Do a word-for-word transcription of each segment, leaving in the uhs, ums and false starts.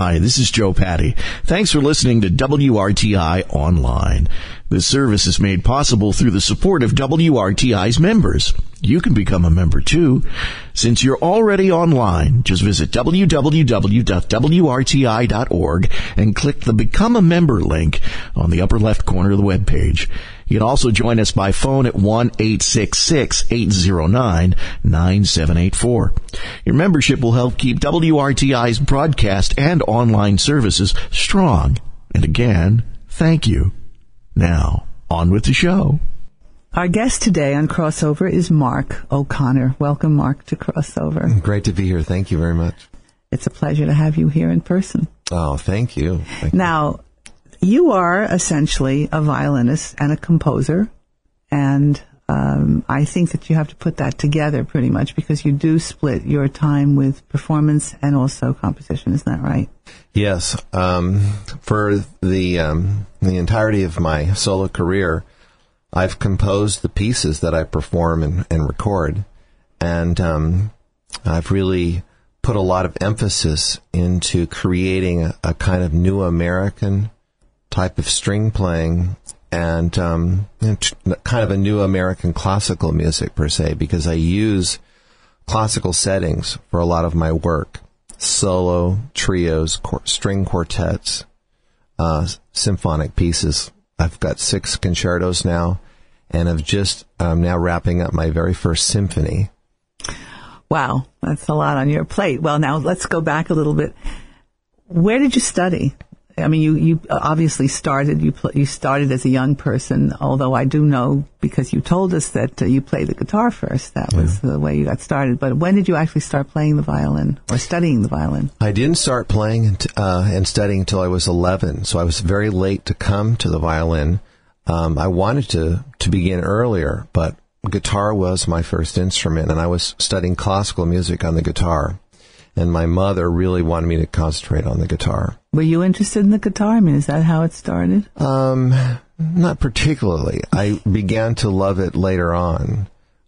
Hi, this is Joe Patty. Thanks for listening to W R T I Online. This service is made possible through the support of W R T I's members. You can become a member too. Since you're already online, just visit w w w dot w r t i dot org and click the Become a Member link on the upper left corner of the webpage. You can also join us by phone at one eight six six, eight zero nine, nine seven eight four. Your membership will help keep W R T I's broadcast and online services strong. And again, thank you. Now, on with the show. Our guest today on Crossover is Mark O'Connor. Welcome, Mark, to Crossover. Great to be here. Thank you very much. It's a pleasure to have you here in person. Oh, thank you. Thank now, you. you are essentially a violinist and a composer, and um, I think that you have to put that together pretty much because you do split your time with performance and also composition. Isn't that right? Yes. Um, for the um, the entirety of my solo career, I've composed the pieces that I perform and, and record, and um, I've really put a lot of emphasis into creating a, a kind of new American type of string playing and um, kind of a new American classical music per se, because I use classical settings for a lot of my work. Solo, trios, qu- string quartets, uh, symphonic pieces. I've got six concertos now, and I've just um, now wrapping up my very first symphony. Wow, that's a lot on your plate. Well, now let's go back a little bit. Where did you study? I mean, you, you obviously started, you pl- you started as a young person, although I do know, because you told us that uh, you played the guitar first. That was yeah. the way you got started. But when did you actually start playing the violin or studying the violin? I didn't start playing and, uh, and studying until I was eleven, so I was very late to come to the violin. Um, I wanted to, to begin earlier, but guitar was my first instrument, and I was studying classical music on the guitar. And my mother really wanted me to concentrate on the guitar. Were you interested in the guitar? I mean, is that how it started? Um, not particularly. I began to love it later on.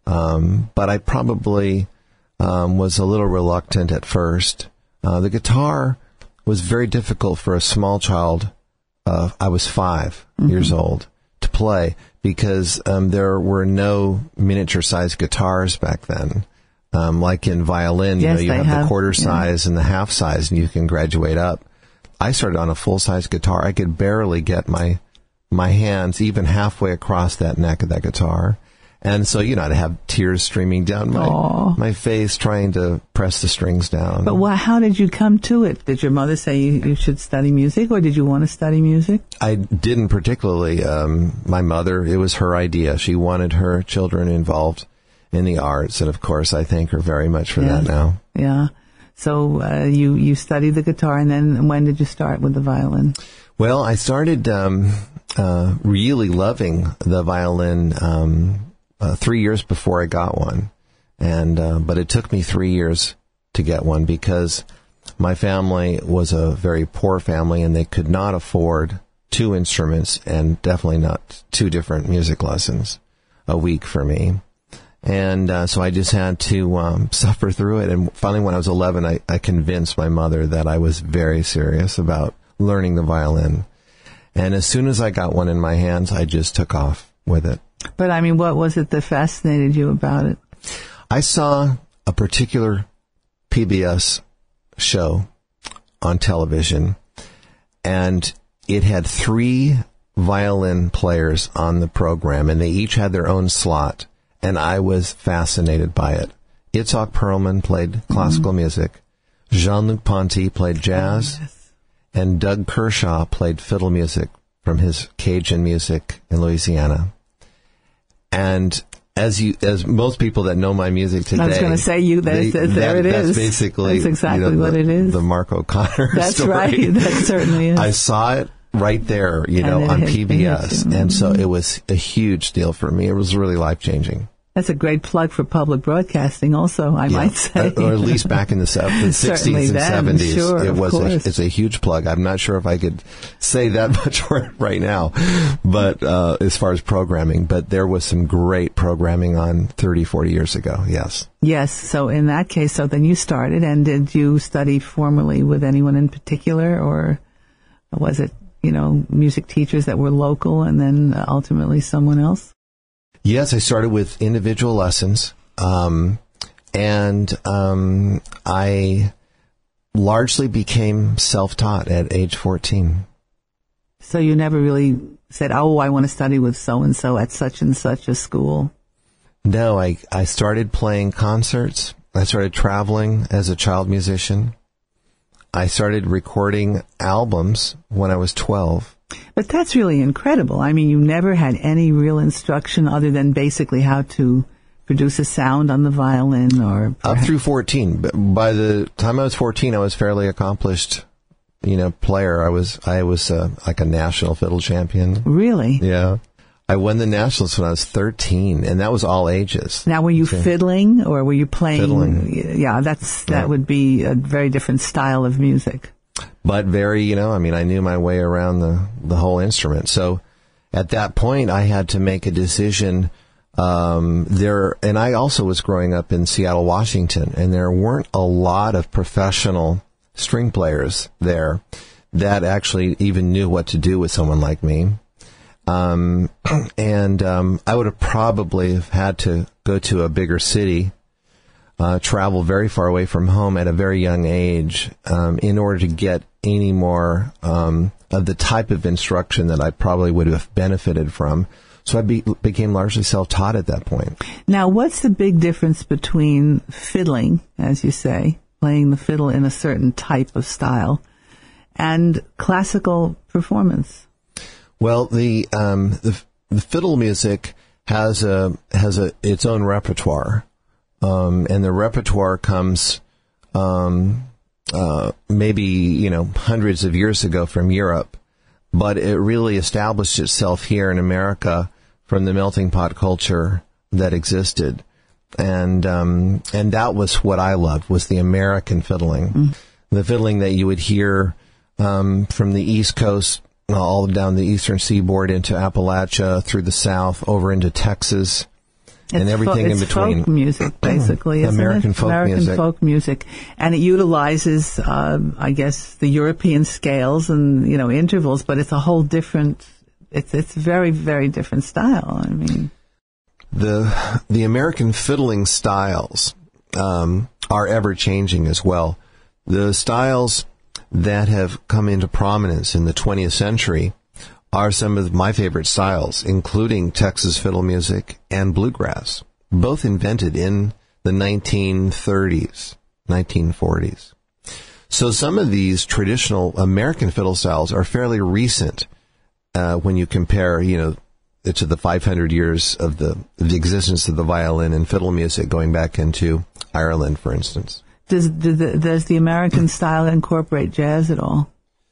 Um, but I probably um, was a little reluctant at first. Uh, the guitar was very difficult for a small child. Uh, I was five mm-hmm. years old to play because um, there were no miniature-sized guitars back then. Um, like in violin, yes, you know, you have, have the quarter size yeah. and the half size, and you can graduate up. I started on a full-size guitar. I could barely get my my hands even halfway across that neck of that guitar. And so, you know, I'd have tears streaming down my my face trying to press the strings down. But well, how did you come to it? Did your mother say you, you should study music, or did you want to study music? I didn't particularly. Um, my mother, it was her idea. She wanted her children involved in the arts, and of course I thank her very much for yeah. that now. Yeah. So uh, you, you studied the guitar, and then when did you start with the violin? Well, I started um, uh, really loving the violin um, uh, three years before I got one, and uh, but it took me three years to get one because my family was a very poor family, and they could not afford two instruments, and definitely not two different music lessons a week for me. And uh, so I just had to um, suffer through it. And finally, when I was eleven, I, I convinced my mother that I was very serious about learning the violin. And as soon as I got one in my hands, I just took off with it. But, I mean, what was it that fascinated you about it? I saw a particular P B S show on television, and it had three violin players on the program, and they each had their own slot. And I was fascinated by it. Itzhak Perlman played classical mm-hmm. music. Jean-Luc Ponty played jazz. Oh, yes. And Doug Kershaw played fiddle music from his Cajun music in Louisiana. And as you, as most people that know my music today, I was going to say you. That, they, that, there it that's is. That's basically that's exactly you know, what the, it is. The Mark O'Connor That's story. right. That certainly is. I saw it right there, you know, on hit, P B S, mm-hmm. and so it was a huge deal for me. It was really life changing. That's a great plug for public broadcasting also, I Yeah, might say. or at least back in the, se- the sixties and then, seventies, sure, it was a, course. it's a huge plug. I'm not sure if I could say that much for it right now, but uh, as far as programming, but there was some great programming on thirty, forty years ago, yes. Yes, so in that case, so then you started, and did you study formally with anyone in particular, or was it, you know, music teachers that were local and then ultimately someone else? Yes, I started with individual lessons, um, and um, I largely became self-taught at age fourteen. So you never really said, oh, I want to study with so-and-so at such and such a school? No, I, I started playing concerts. I started traveling as a child musician. I started recording albums when I was twelve. But that's really incredible. I mean, you never had any real instruction other than basically how to produce a sound on the violin or... Up through fourteen. But by the time I was fourteen, I was fairly accomplished, you know, player. I was, I was uh, like a national fiddle champion. Really? Yeah. I won the nationals when I was thirteen, and that was all ages. Now, were you Okay. fiddling or were you playing? Fiddling. Yeah, that's, that Yeah. would be a very different style of music. But very, you know, I mean, I knew my way around the, the whole instrument. So at that point, I had to make a decision. Um, there, and I also was growing up in Seattle, Washington, and there weren't a lot of professional string players there that actually even knew what to do with someone like me. Um, and um, I would have probably have had to go to a bigger city, uh, travel very far away from home at a very young age, um, in order to get any more um, of the type of instruction that I probably would have benefited from. So I be, became largely self-taught at that point. Now, what's the big difference between fiddling, as you say, playing the fiddle in a certain type of style, and classical performance? Well, the um, the, the fiddle music has a has a its own repertoire, um, and the repertoire comes um, uh, maybe you know hundreds of years ago from Europe, but it really established itself here in America from the melting pot culture that existed, and um, and that was what I loved, was the American fiddling, mm. the fiddling that you would hear um, from the East Coast, all down the eastern seaboard into Appalachia, through the South, over into Texas, it's and everything fo- in between. Folk music, basically, isn't American it? folk American music. folk music, and it utilizes, uh, I guess, the European scales and you know intervals, but it's a whole different. It's it's very very different style. I mean, the the American fiddling styles um, are ever changing as well. The styles that have come into prominence in the twentieth century are some of my favorite styles, including Texas fiddle music and bluegrass, both invented in the nineteen thirties, nineteen forties. So some of these traditional American fiddle styles are fairly recent uh, when you compare, you know, to the five hundred years of the, the existence of the violin and fiddle music going back into Ireland, for instance. Does, do the, does the American style incorporate jazz at all?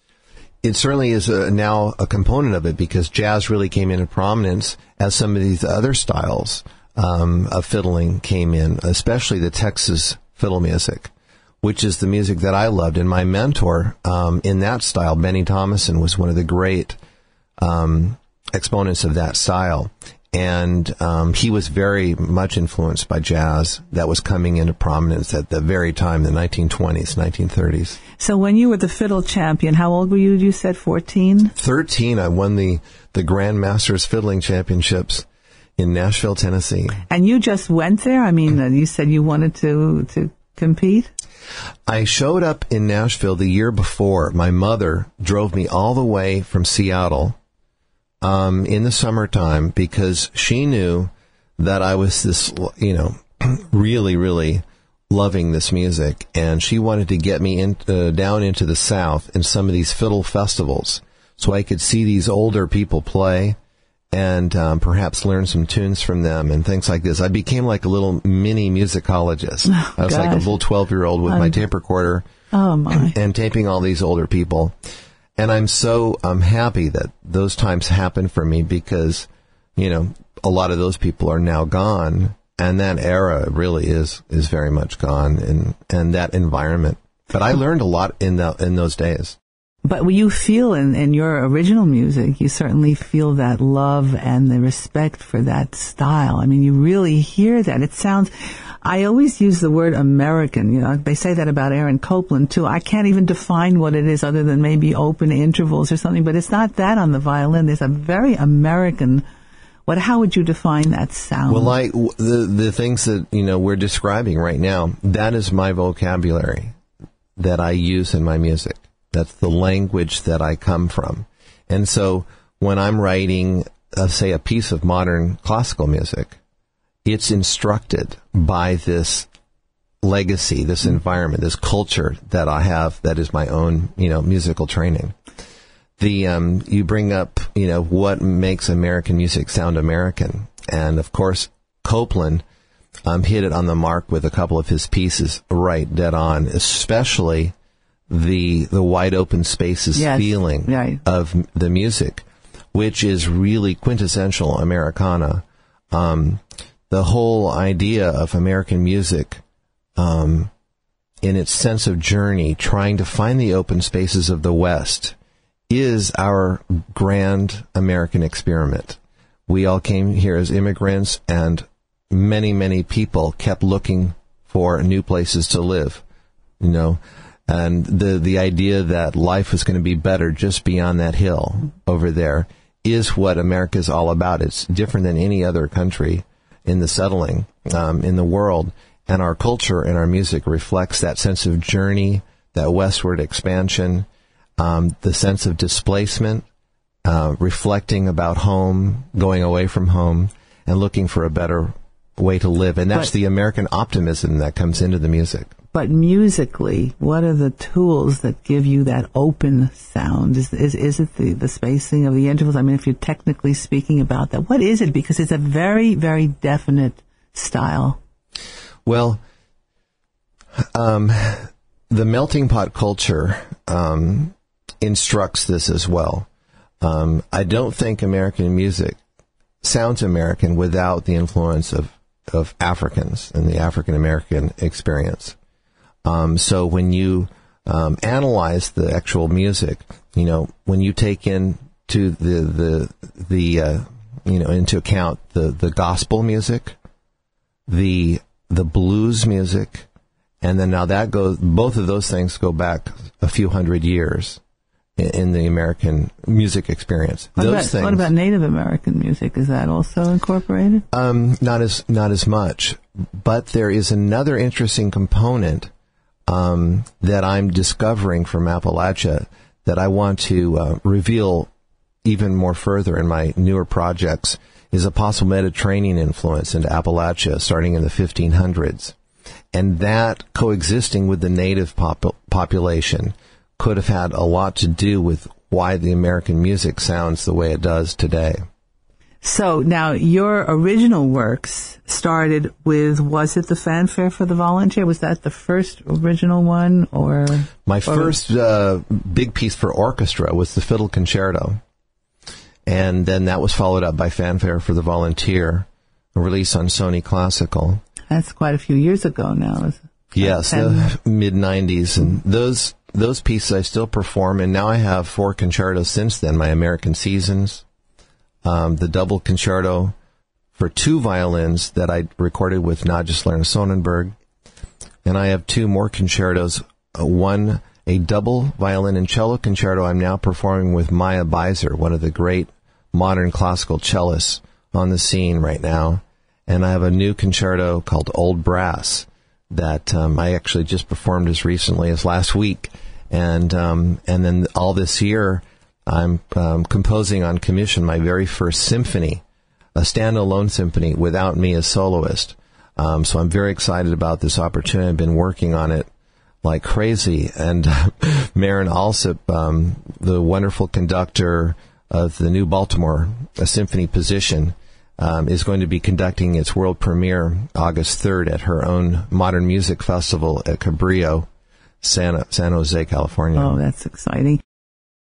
It certainly is a, now a component of it, because jazz really came into prominence as some of these other styles um, of fiddling came in, especially the Texas fiddle music, which is the music that I loved. And my mentor um, in that style, Benny Thomason, was one of the great um, exponents of that style. And um, he was very much influenced by jazz that was coming into prominence at the very time, the nineteen twenties, nineteen thirties. So when you were the fiddle champion, how old were you? You said fourteen? thirteen, I won the, the Grand Masters Fiddling Championships in Nashville, Tennessee. And you just went there? I mean, uh, you said you wanted to, to compete? I showed up in Nashville the year before. My mother drove me all the way from Seattle Um, in the summertime, because she knew that I was this, you know, really, really loving this music, and she wanted to get me in, uh, down into the South in some of these fiddle festivals so I could see these older people play and um, perhaps learn some tunes from them and things like this. I became like a little mini musicologist. Oh, I was like a little twelve-year-old with um, my tape recorder oh my. and taping all these older people. And I'm so um, happy that those times happened for me, because, you know, a lot of those people are now gone. And that era really is is very much gone, and and that environment. But I learned a lot in the, in those days. But you feel in, in your original music, you certainly feel that love and the respect for that style. I mean, you really hear that. It sounds, I always use the word American. You know, they say that about Aaron Copland too. I can't even define what it is other than maybe open intervals or something, but it's not that on the violin. There's a very American, what, how would you define that sound? Well, like the, the things that, you know, we're describing right now, that is my vocabulary that I use in my music. That's the language that I come from. And so when I'm writing, uh, say, a piece of modern classical music, it's instructed by this legacy, this environment, this culture that I have that is my own, you know, musical training. The um, you bring up, you know, what makes American music sound American. And, of course, Copland um, hit it on the mark with a couple of his pieces right dead on, especially the the wide open spaces yes, feeling right. of the music, which is really quintessential Americana. Um, the whole idea of American music, um, in its sense of journey, trying to find the open spaces of the West, is our grand American experiment. We all came here as immigrants, and many, many people kept looking for new places to live, you know. And the, the idea that life was going to be better just beyond that hill over there is what America is all about. It's different than any other country in the settling um, in the world. And our culture and our music reflects that sense of journey, that westward expansion, um, the sense of displacement, uh, reflecting about home, going away from home, and looking for a better way to live. And that's but, the American optimism that comes into the music. But musically, what are the tools that give you that open sound? Is is, is it the, the spacing of the intervals? I mean, if you're technically speaking about that, what is it? Because it's a very, very definite style. Well, um, the melting pot culture um, instructs this as well. Um, I don't think American music sounds American without the influence of, of Africans and the African American experience. Um, so when you um, analyze the actual music, you know, when you take into the the the uh, you know into account the, the gospel music, the the blues music, and then now that goes, both of those things go back a few hundred years in, in the American music experience. What those about, things. What about Native American music? Is that also incorporated? Um, not as not as much, but there is another interesting component Um, that I'm discovering from Appalachia that I want to uh, reveal even more further in my newer projects is a possible Mediterranean influence into Appalachia starting in the fifteen hundreds. And that coexisting with the native pop- population could have had a lot to do with why the American music sounds the way it does today. So now your original works started with, was it the Fanfare for the Volunteer? Was that the first original one, or? My or first uh, big piece for orchestra was the Fiddle Concerto. And then that was followed up by Fanfare for the Volunteer, a release on Sony Classical. That's quite a few years ago now. Is it? Yes, the mid nineties. And those those pieces I still perform, and now I have four concertos since then, my American Seasons, Um, the double concerto for two violins that I recorded with Nadja Lerner Sonnenberg. And I have two more concertos, uh, one, a double violin and cello concerto I'm now performing with Maya Beiser, one of the great modern classical cellists on the scene right now. And I have a new concerto called Old Brass that um, I actually just performed as recently as last week. And um, and then all this year, I'm um, composing on commission my very first symphony, a standalone symphony without me as soloist. Um, so I'm very excited about this opportunity. I've been working on it like crazy. And Maren Alsop, um, the wonderful conductor of the New Baltimore a Symphony Position, um, is going to be conducting its world premiere August third at her own Modern Music Festival at Cabrillo, San, San Jose, California. Oh, that's exciting.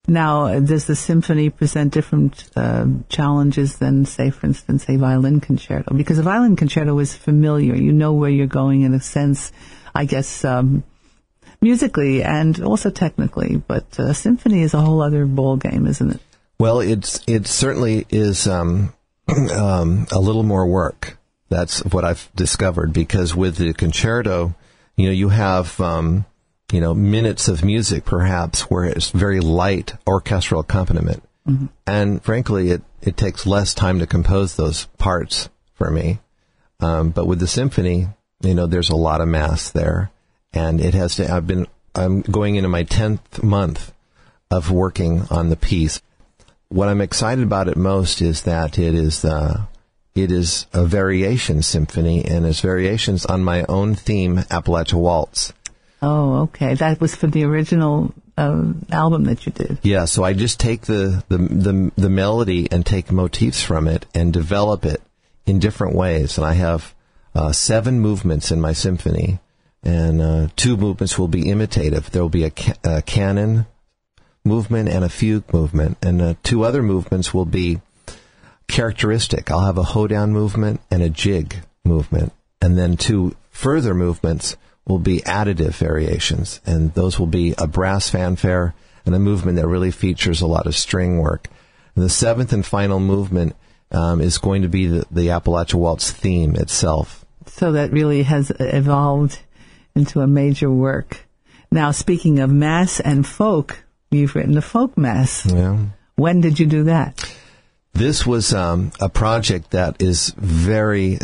Now, does the symphony present different uh, challenges than, say, for instance, a violin concerto? Because a violin concerto is familiar. You know where you're going in a sense, I guess, um, musically and also technically. But a symphony is a whole other ball game, isn't it? Well, it's it certainly is um, um, a little more work. That's what I've discovered, because with the concerto, you know, you have... Um, you know, minutes of music, perhaps, where it's very light orchestral accompaniment. Mm-hmm. And frankly, it, it takes less time to compose those parts for me. Um, but with the symphony, you know, there's a lot of mass there. And it has to, I've been, I'm going into my tenth month of working on the piece. What I'm excited about it most is that it is, uh, it is a variation symphony, and it's variations on my own theme, Appalachia Waltz. Oh, okay. That was for the original uh, album that you did. Yeah, so I just take the, the, the, the melody and take motifs from it and develop it in different ways. And I have uh, seven movements in my symphony, and uh, two movements will be imitative. There will be a, ca- a canon movement and a fugue movement, and uh, two other movements will be characteristic. I'll have a hoedown movement and a jig movement, and then two further movements will be additive variations, and those will be a brass fanfare and a movement that really features a lot of string work. And the seventh and final movement um, is going to be the, the Appalachia Waltz theme itself. So that really has evolved into a major work. Now, speaking of mass and folk, you've written a folk mass. Yeah. When did you do that? This was um, a project that is very...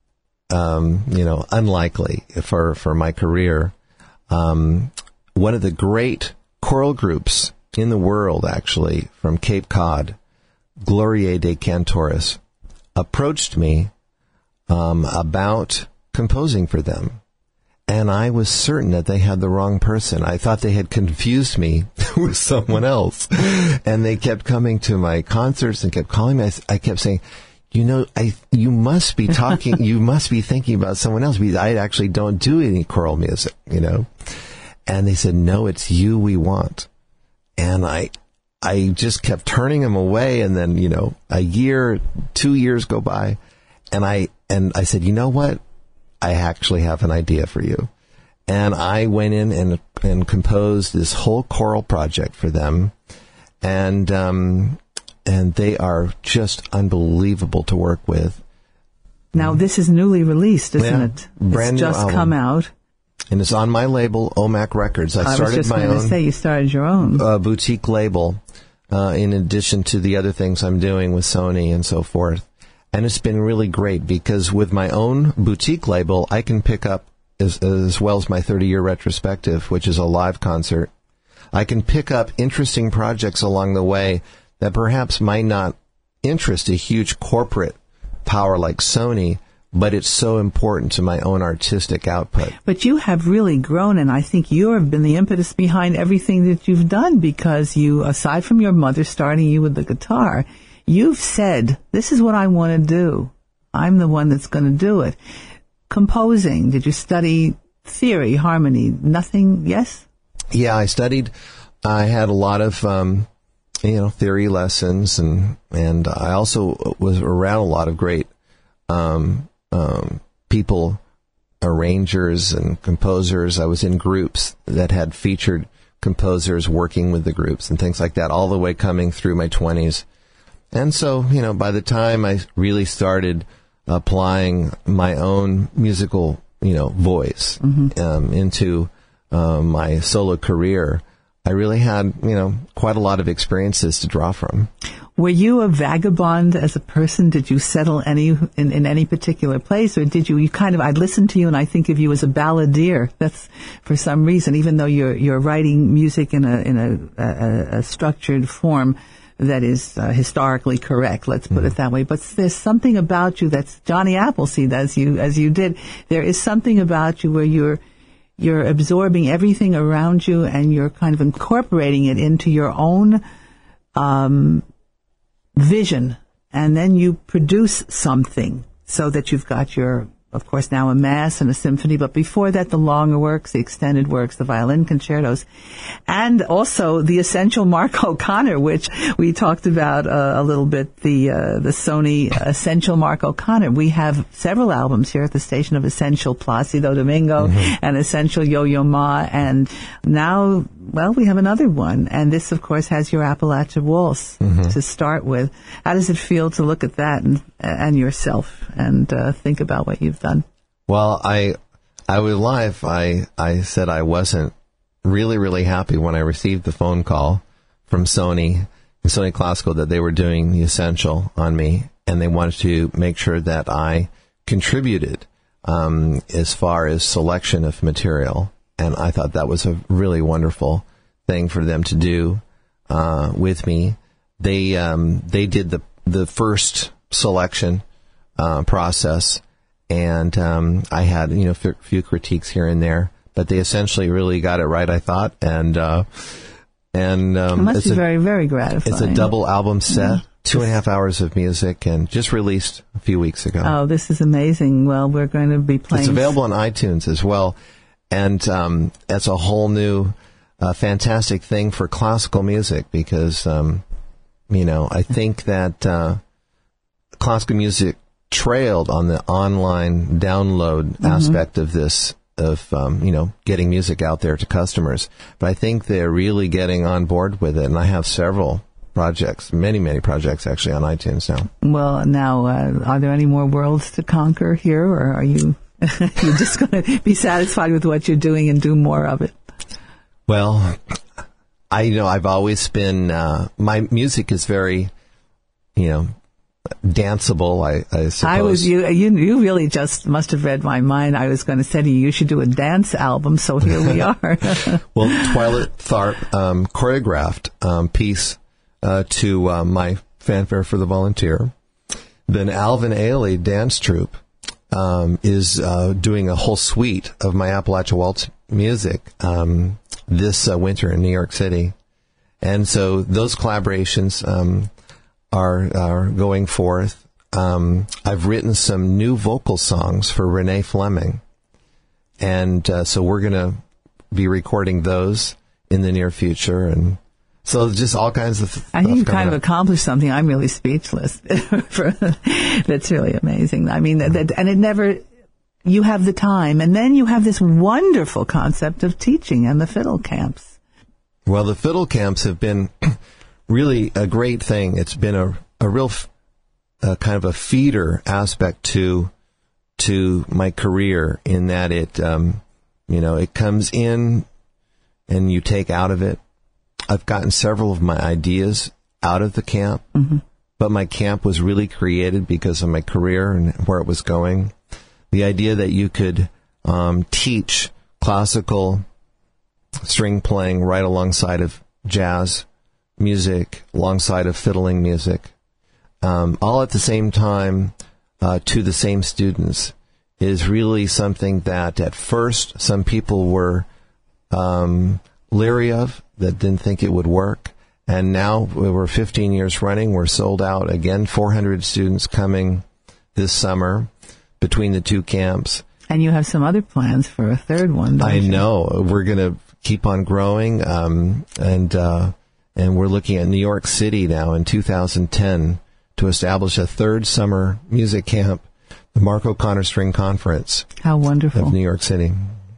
Um, you know, unlikely for, for my career. Um, one of the great choral groups in the world, actually, from Cape Cod, Gloria de Cantores, approached me um, about composing for them. And I was certain that they had the wrong person. I thought they had confused me with someone else. And they kept coming to my concerts and kept calling me. I, I kept saying, you know, I you must be talking, you must be thinking about someone else, because I actually don't do any choral music, you know. And they said, no, it's you we want. And I I just kept turning them away, and then, you know, a year, two years go by, and I and I said, you know what? I actually have an idea for you. And I went in and and composed this whole choral project for them. And um And they are just unbelievable to work with. Now, this is newly released, isn't yeah, it? Brand it's new just album. come out. And it's on my label, O M A C Records. I, I started was just my going to own say, you started your own. Uh, boutique label, uh, in addition to the other things I'm doing with Sony and so forth. And it's been really great, because with my own boutique label, I can pick up, as, as well as my thirty-year retrospective, which is a live concert, I can pick up interesting projects along the way that perhaps might not interest a huge corporate power like Sony, but it's so important to my own artistic output. But you have really grown, and I think you have been the impetus behind everything that you've done, because you, aside from your mother starting you with the guitar, you've said, this is what I want to do. I'm the one that's going to do it. Composing, did you study theory, harmony, nothing, yes? Yeah, I studied, I had a lot of... Um, you know, theory lessons, and, and I also was around a lot of great, um, um, people, arrangers and composers. I was in groups that had featured composers working with the groups and things like that, all the way coming through my twenties. And so, you know, by the time I really started applying my own musical, you know, voice, mm-hmm. um, into, um, my solo career, I really had, you know, quite a lot of experiences to draw from. Were you a vagabond as a person? Did you settle any in, in any particular place, or did you? You kind of. I listened to you, and I think of you as a balladeer. That's for some reason, even though you're you're writing music in a in a, a, a structured form that is uh, historically correct. Let's put mm. it that way. But there's something about you that's Johnny Appleseed, as you as you did. There is something about you where you're. You're absorbing everything around you, and you're kind of incorporating it into your own um, vision, and then you produce something so that you've got your of course, now a mass and a symphony, but before that, the longer works, the extended works, the violin concertos, and also the essential Mark O'Connor, which we talked about uh, a little bit, the uh, the Sony Essential Mark O'Connor. We have several albums here at the station of Essential Placido Domingo mm-hmm. and Essential Yo-Yo Ma, and now, well, we have another one, and this, of course, has your Appalachia Waltz mm-hmm. to start with. How does it feel to look at that and, and yourself and uh, think about what you've done? Well, I I was live. I I said I wasn't really, really happy when I received the phone call from Sony, Sony Classical, that they were doing the Essential on me, and they wanted to make sure that I contributed um, as far as selection of material. And I thought that was a really wonderful thing for them to do uh, with me. They um, they did the the first selection uh, process, and um, I had you know a few critiques here and there, but they essentially really got it right, I thought. And uh, and um, it must it's be a, very very gratifying. It's a double album set, mm-hmm. two and a half hours of music, and just released a few weeks ago. Oh, this is amazing! Well, we're going to be playing. It's available on iTunes as well. And um, it's a whole new, uh, fantastic thing for classical music because, um, you know, I think that uh, classical music trailed on the online download mm-hmm. aspect of this, of, um, you know, getting music out there to customers. But I think they're really getting on board with it. And I have several projects, many, many projects actually on iTunes now. Well, now, uh, are there any more worlds to conquer here, or are you... You're just going to be satisfied with what you're doing and do more of it? Well, I you know I've always been uh, my music is very, you know, danceable. I, I suppose. I was you. You you really just must have read my mind. I was going to say to you, you should do a dance album. So here we are. Well, Twyla Tharp um, choreographed um, piece uh, to uh, my Fanfare for the Volunteer. Then Alvin Ailey Dance Troupe. Um, is uh, doing a whole suite of my Appalachia Waltz music um, this uh, winter in New York City, and so those collaborations um, are are going forth. Um, I've written some new vocal songs for Renee Fleming, and uh, so we're going to be recording those in the near future, and so just all kinds of. I think you kind of up. accomplished something. I'm really speechless. That's really amazing. I mean, that, and it never. You have the time, and then you have this wonderful concept of teaching and the fiddle camps. Well, the fiddle camps have been really a great thing. It's been a a real uh, kind of a feeder aspect to to my career in that it um, you know it comes in and you take out of it. I've gotten several of my ideas out of the camp, mm-hmm. but my camp was really created because of my career and where it was going. The idea that you could um, teach classical string playing right alongside of jazz music, alongside of fiddling music, um, all at the same time uh, to the same students is really something that at first some people were um, leery of, that didn't think it would work. And now we're fifteen years running. We're sold out again, four hundred students coming this summer between the two camps. And you have some other plans for a third one, don't I you? know. We're going to keep on growing. Um, and, uh, and we're looking at New York City now in two thousand ten to establish a third summer music camp, the Mark O'Connor String Conference. How wonderful. Of New York City.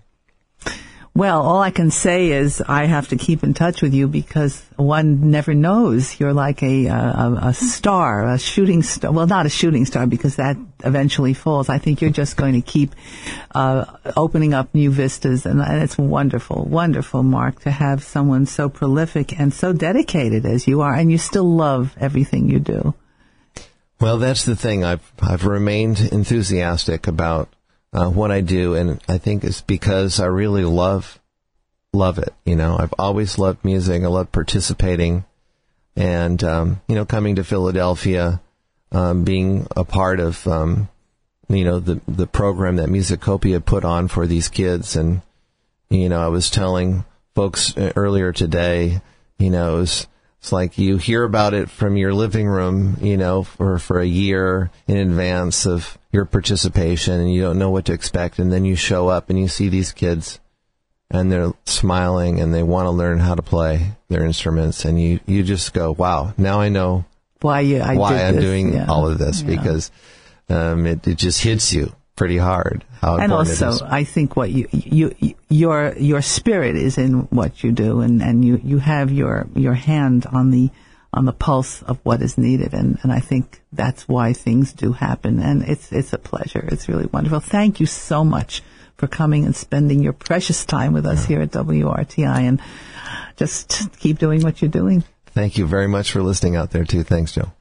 Well, all I can say is I have to keep in touch with you because one never knows. You're like a, a, a star, a shooting star. Well, not a shooting star because that eventually falls. I think you're just going to keep uh, opening up new vistas. And, and it's wonderful, wonderful, Mark, to have someone so prolific and so dedicated as you are. And you still love everything you do. Well, that's the thing. I've, I've remained enthusiastic about Uh, what I do, and I think it's because I really love love it. You know, I've always loved music. I love participating, and um, you know, coming to Philadelphia, um, being a part of um, you know the the program that Musicopia put on for these kids, and you know, I was telling folks earlier today, you know, it was It's like you hear about it from your living room, you know, for, for a year in advance of your participation, and you don't know what to expect. And then you show up and you see these kids and they're smiling and they want to learn how to play their instruments. And you, you just go, wow, now I know why, you, I why did I'm this. doing Yeah. all of this, Yeah. because um, it, it just hits you pretty hard how And important also, it is. I think what you, you, your, your spirit is in what you do, and, and you, you have your, your hand on the, on the pulse of what is needed. And, and I think that's why things do happen. And it's, it's a pleasure. It's really wonderful. Thank you so much for coming and spending your precious time with us yeah. here at W R T I, and just keep doing what you're doing. Thank you very much for listening out there too. Thanks, Joe.